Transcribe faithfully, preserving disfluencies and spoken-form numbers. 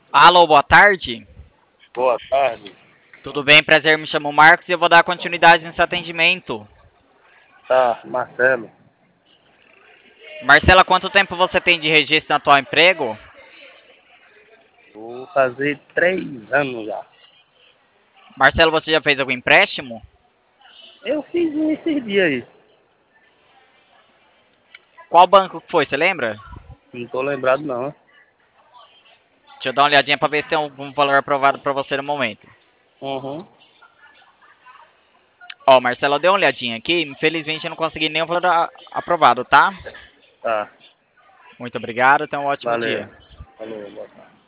Alô, boa tarde. Boa tarde. Tudo bem? Prazer, me chamo Marcos e eu vou dar continuidade nesse atendimento. Tá, Marcelo. Marcela, quanto tempo você tem de registro no atual emprego? Vou fazer três anos já. Marcelo, você já fez algum empréstimo? Eu fiz um esses dias aí. Qual banco que foi, você lembra? Não tô lembrado não. Deixa eu dar uma olhadinha para ver se tem algum valor aprovado para você no momento. Uhum. Ó, Marcelo, deu uma olhadinha aqui. Infelizmente eu não consegui nenhum valor a- aprovado, tá? Tá. Muito obrigado, tenha um ótimo Valeu. dia. Falou, boa tarde.